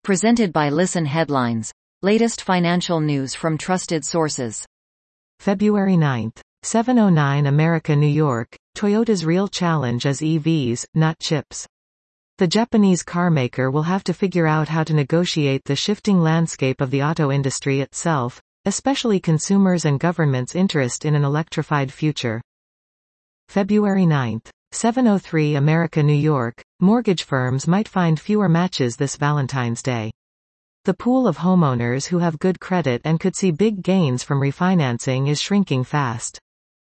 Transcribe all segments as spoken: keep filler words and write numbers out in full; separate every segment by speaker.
Speaker 1: Presented by Listen Headlines. Latest financial news from trusted sources.
Speaker 2: February ninth. seven oh nine America New York, Toyota's real challenge is E Vs, not chips. The Japanese carmaker will have to figure out how to negotiate the shifting landscape of the auto industry itself, especially consumers' and government's interest in an electrified future. February ninth. seven oh three America New York, mortgage firms might find fewer matches this Valentine's Day. The pool of homeowners who have good credit and could see big gains from refinancing is shrinking fast.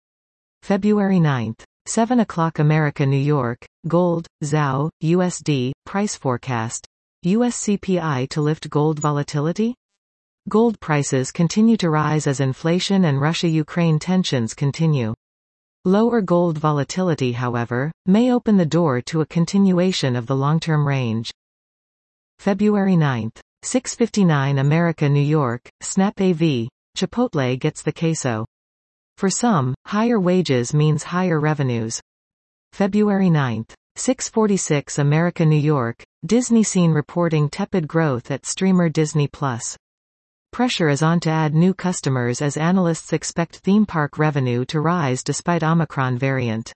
Speaker 2: February ninth. seven o'clock America New York, gold, Zhao, U S D, price forecast. U S C P I to lift gold volatility? Gold prices continue to rise as inflation and Russia-Ukraine tensions continue. Lower gold volatility, however, may open the door to a continuation of the long-term range. February ninth. six fifty-nine America New York, Snap A V, Chipotle gets the queso. For some, higher wages means higher revenues. February ninth. six forty-six America New York, Disney seen reporting tepid growth at streamer Disney Plus. Pressure is on to add new customers as analysts expect theme park revenue to rise despite Omicron variant.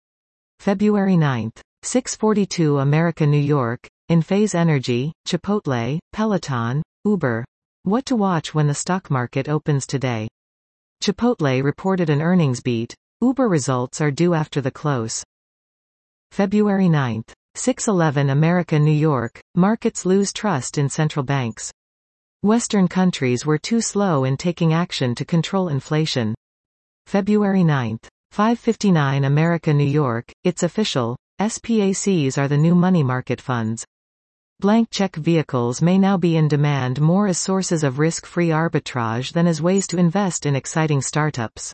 Speaker 2: February ninth. six forty-two America New York, Enphase Energy, Chipotle, Peloton, Uber. What to watch when the stock market opens today? Chipotle reported an earnings beat. Uber results are due after the close. February ninth. six eleven America New York, markets lose trust in central banks. Western countries were too slow in taking action to control inflation. February ninth. five fifty-nine America New York, it's official, S P A Cs are the new money market funds. Blank check vehicles may now be in demand more as sources of risk-free arbitrage than as ways to invest in exciting startups.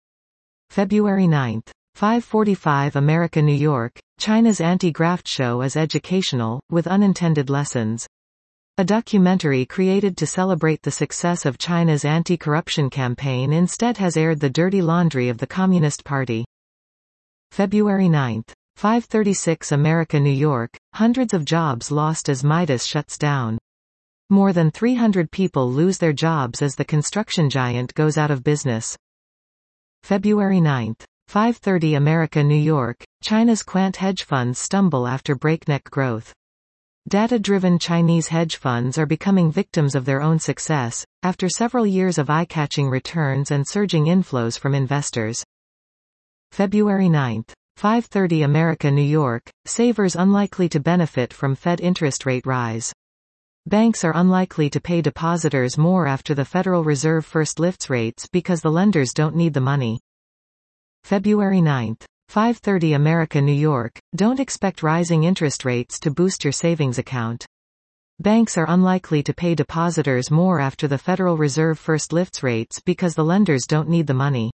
Speaker 2: February ninth. five forty-five America New York, China's anti-graft show is educational, with unintended lessons. A documentary created to celebrate the success of China's anti-corruption campaign instead has aired the dirty laundry of the Communist Party. February ninth. five thirty-six America New York, hundreds of jobs lost as Midas shuts down. More than three hundred people lose their jobs as the construction giant goes out of business. February ninth. five thirty America New York, China's quant hedge funds stumble after breakneck growth. Data-driven Chinese hedge funds are becoming victims of their own success, after several years of eye-catching returns and surging inflows from investors. February ninth. five thirty America New York, savers unlikely to benefit from Fed interest rate rise. Banks are unlikely to pay depositors more after the Federal Reserve first lifts rates because the lenders don't need the money. February ninth. five thirty America New York, don't expect rising interest rates to boost your savings account. Banks are unlikely to pay depositors more after the Federal Reserve first lifts rates because the lenders don't need the money.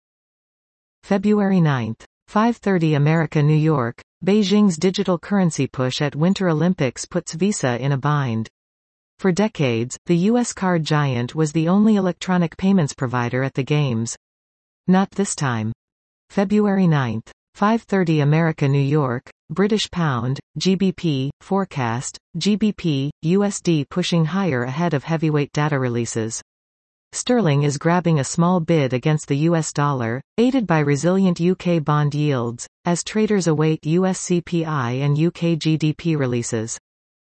Speaker 2: February ninth. five thirty America New York, Beijing's digital currency push at Winter Olympics puts Visa in a bind. For decades, the U S card giant was the only electronic payments provider at the Games. Not this time. February ninth. five thirty America New York, British pound, G B P, forecast, G B P, U S D pushing higher ahead of heavyweight data releases. Sterling is grabbing a small bid against the U S dollar, aided by resilient U K bond yields, as traders await U S C P I and U K G D P releases.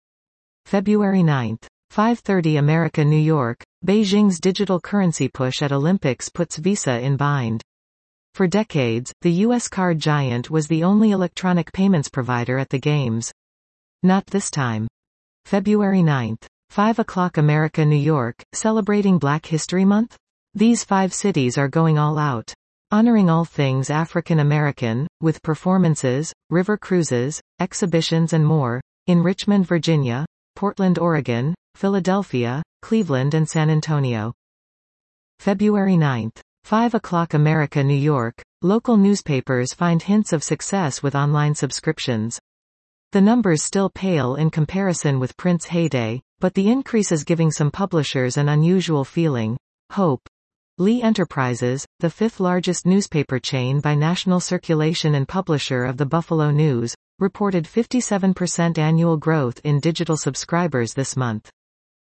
Speaker 2: February ninth. five thirty America New York, Beijing's digital currency push at Olympics puts Visa in bind. For decades, the U S card giant was the only electronic payments provider at the Games. Not this time. February ninth. five o'clock America New York, celebrating Black History Month? These five cities are going all out. Honoring all things African American, with performances, river cruises, exhibitions and more, in Richmond, Virginia, Portland, Oregon, Philadelphia, Cleveland and San Antonio. February ninth. five o'clock America New York, local newspapers find hints of success with online subscriptions. The numbers still pale in comparison with print's heyday, but the increase is giving some publishers an unusual feeling, hope. Lee Enterprises, the fifth largest newspaper chain by national circulation and publisher of the Buffalo News, reported fifty-seven percent annual growth in digital subscribers this month.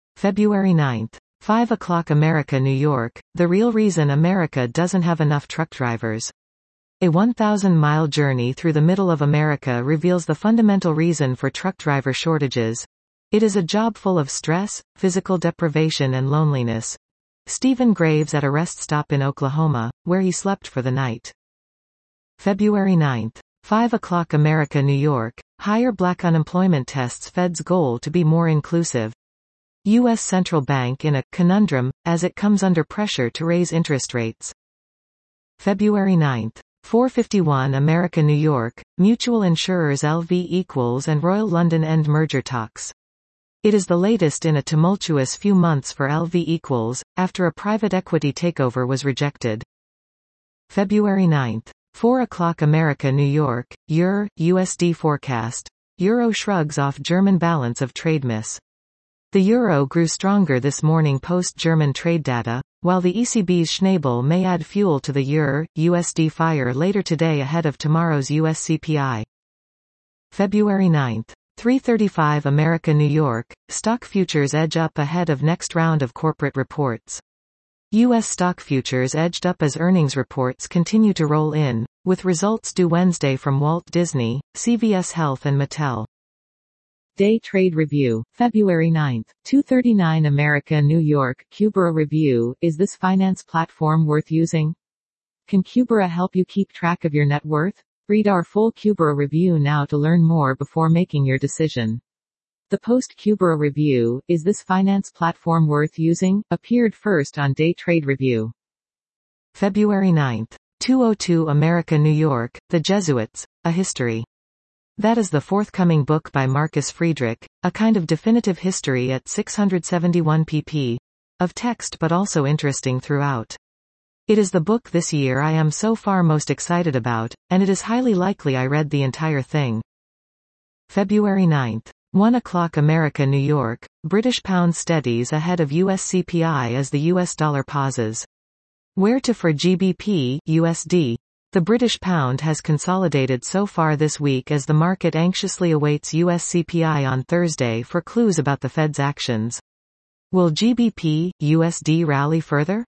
Speaker 2: February ninth. five o'clock America New York, the real reason America doesn't have enough truck drivers. A one thousand mile journey through the middle of America reveals the fundamental reason for truck driver shortages. It is a job full of stress, physical deprivation and loneliness. Stephen Graves at a rest stop in Oklahoma, where he slept for the night. February ninth. five o'clock America New York, higher black unemployment tests Fed's goal to be more inclusive. U S Central Bank in a conundrum, as it comes under pressure to raise interest rates. February ninth. four fifty-one America New York, mutual insurers L V equals and Royal London end merger talks. It is the latest in a tumultuous few months for L V equals, after a private equity takeover was rejected. February ninth. four o'clock America New York, Euro, U S D forecast. Euro shrugs off German balance of trade miss. The euro grew stronger this morning post-German trade data, while the E C B's Schnabel may add fuel to the Euro U S D fire later today ahead of tomorrow's U S C P I. February ninth. three thirty-five America New York, stock futures edge up ahead of next round of corporate reports. U S stock futures edged up as earnings reports continue to roll in, with results due Wednesday from Walt Disney, C V S Health and Mattel. Day Trade Review, February ninth, two thirty-nine America New York, Cubera Review, is this finance platform worth using? Can Cubera help you keep track of your net worth? Read our full Cubera review now to learn more before making your decision. The post-Cubera review, Is This Finance Platform Worth Using?, appeared first on Day Trade Review. February ninth, two oh two America New York, The Jesuits, A History. That is the forthcoming book by Marcus Friedrich, a kind of definitive history at six hundred seventy-one pp. Of text but also interesting throughout. It is the book this year I am so far most excited about, and it is highly likely I read the entire thing. February ninth. one o'clock America New York, British pound steadies ahead of U S C P I as the U S dollar pauses. Where to for G B P, U S D? The British pound has consolidated so far this week as the market anxiously awaits U S C P I on Thursday for clues about the Fed's actions. Will G B P, U S D rally further?